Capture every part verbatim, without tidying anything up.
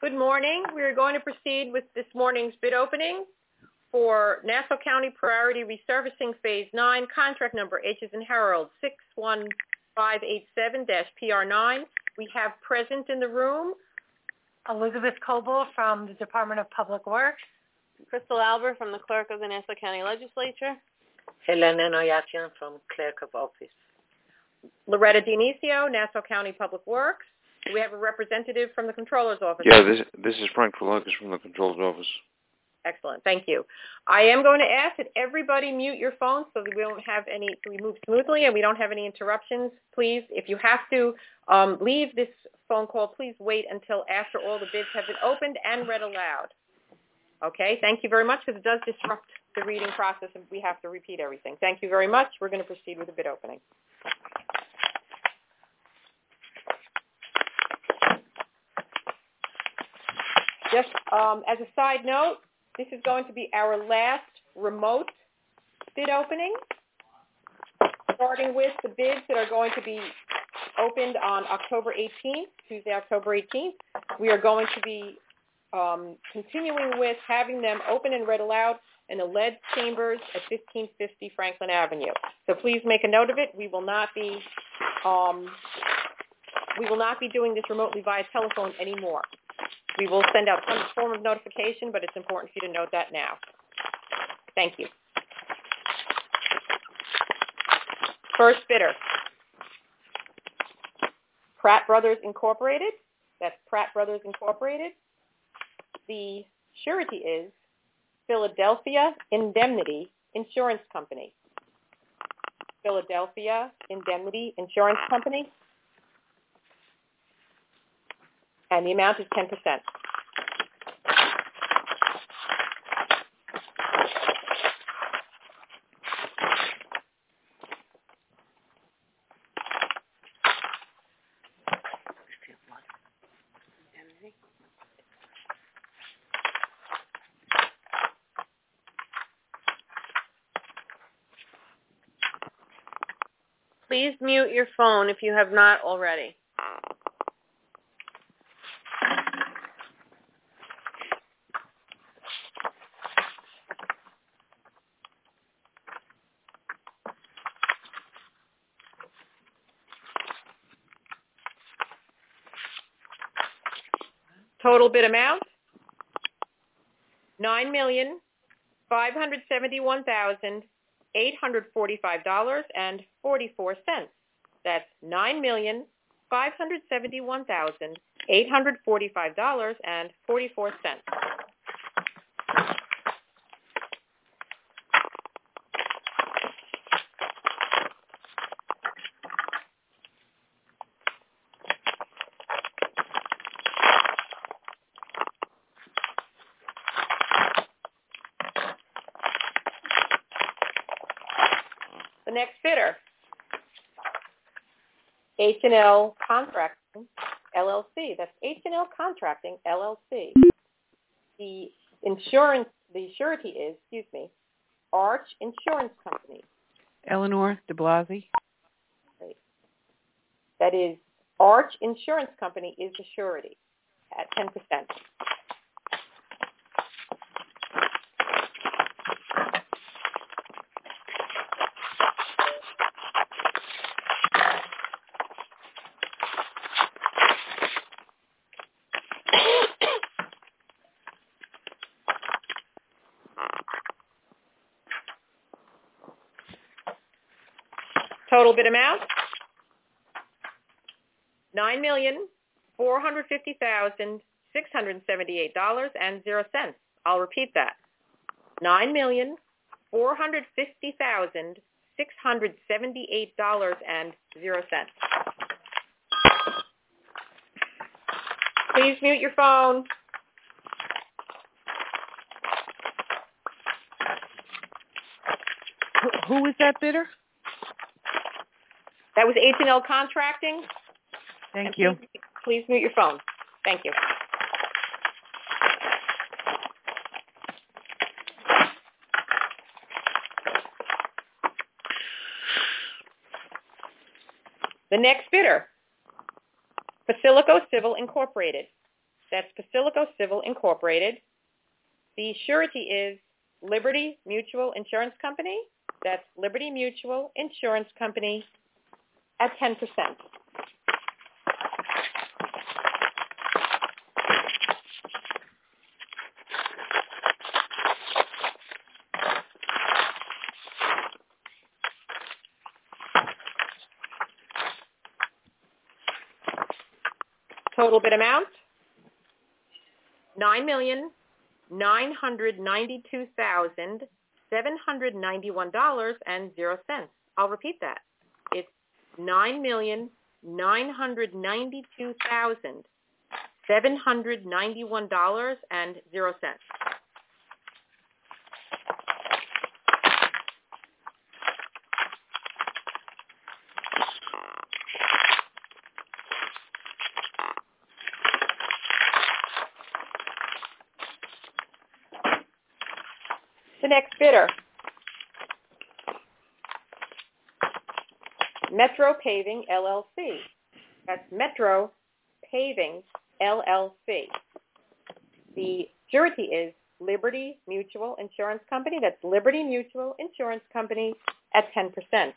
Good morning. We are going to proceed with this morning's bid opening for Nassau County Priority Resurfacing Phase nine, contract number H as in Harold, six one five eight seven P R nine. We have present in the room Elizabeth Coble from the Department of Public Works. Crystal Albert from the Clerk of the Nassau County Legislature. Helena Noyatian from Clerk of Office. Loretta Dionisio, Nassau County Public Works. Do we have a representative from the Controller's Office? Yeah, this this is Frank Prolakis from the Controller's Office. Excellent, thank you. I am going to ask that everybody mute your phones so that we don't have any, so we move smoothly and we don't have any interruptions. Please, if you have to um, leave this phone call, please wait until after all the bids have been opened and read aloud. Okay, thank you very much, because it does disrupt the reading process and we have to repeat everything. Thank you very much. We're going to proceed with the bid opening. Just um, as a side note, this is going to be our last remote bid opening, starting with the bids that are going to be opened on October eighteenth, Tuesday, October eighteenth. We are going to be um, continuing with having them open and read aloud in the lead chambers at fifteen fifty Franklin Avenue. So please make a note of it. We will not be um, we will not be doing this remotely via telephone anymore. We will send out some form of notification, but it's important for you to note that now. Thank you. First bidder, Pratt Brothers Incorporated. That's Pratt Brothers Incorporated. The surety is Philadelphia Indemnity Insurance Company. Philadelphia Indemnity Insurance Company. And the amount is ten percent. Please mute your phone if you have not already. Total bid amount, nine million five hundred seventy-one thousand eight hundred forty-five dollars and forty-four cents. That's nine million five hundred seventy-one thousand eight hundred forty-five dollars and forty-four cents. The next bidder, H and L Contracting, L L C. That's H and L Contracting, L L C. The insurance, the surety is, excuse me, Arch Insurance Company. Eleanor de Blasi. Great. That is, Arch Insurance Company is the surety at ten percent. Total bid amount, nine million four hundred fifty thousand six hundred seventy-eight dollars and zero cents. I'll repeat that. Nine million four hundred fifty thousand six hundred seventy-eight dollars and zero cents. Please mute your phone. Who is that bidder? That was H and L Contracting. Thank and you. Please, please mute your phone. Thank you. The next bidder, Basilico Civil Incorporated. That's Basilico Civil Incorporated. The surety is Liberty Mutual Insurance Company. That's Liberty Mutual Insurance Company at ten percent. Total bid amount, nine million nine hundred ninety-two thousand seven hundred ninety-one dollars and zero cents. I'll repeat that. It's nine million nine hundred ninety-two thousand seven hundred ninety-one dollars and zero cents. The next bidder, Metro Paving, L L C. That's Metro Paving, L L C. The surety is Liberty Mutual Insurance Company. That's Liberty Mutual Insurance Company at ten percent.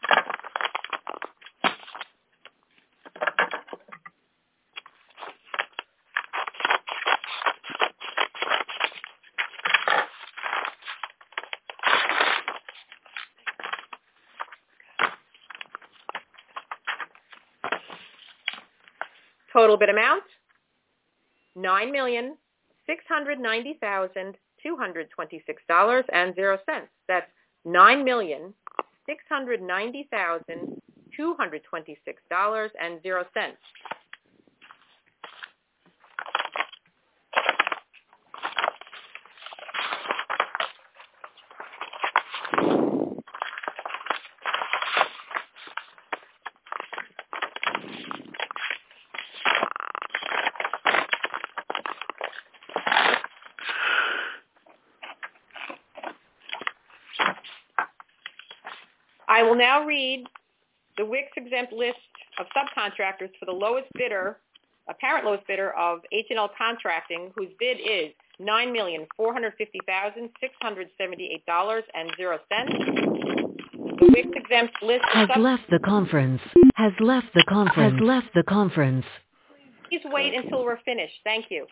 Total bid amount, nine million six hundred ninety thousand two hundred twenty-six dollars and zero cents. That's nine million six hundred ninety thousand two hundred twenty-six dollars and zero cents. I will now read the W I C S exempt list of subcontractors for the lowest bidder, apparent lowest bidder of H and L Contracting, whose bid is nine million four hundred fifty thousand six hundred seventy-eight dollars and zero cents. The W I C S exempt list of has sub- left the conference, has left the conference, has left the conference. Please wait until we're finished. Thank you.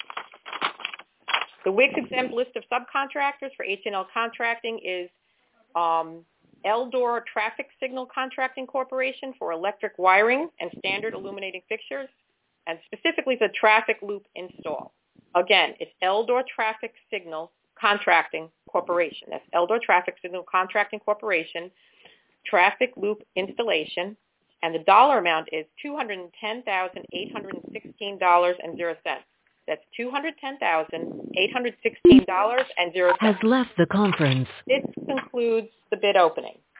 The W I C S exempt list of subcontractors for H and L Contracting is um, Eldor Traffic Signal Contracting Corporation for electric wiring and standard illuminating fixtures, and specifically the traffic loop install. Again, it's Eldor Traffic Signal Contracting Corporation. That's Eldor Traffic Signal Contracting Corporation, traffic loop installation, and the dollar amount is two hundred ten thousand eight hundred sixteen dollars and zero cents. That's two hundred ten thousand eight hundred sixteen dollars and zero cents. Has left the conference. This concludes the bid opening.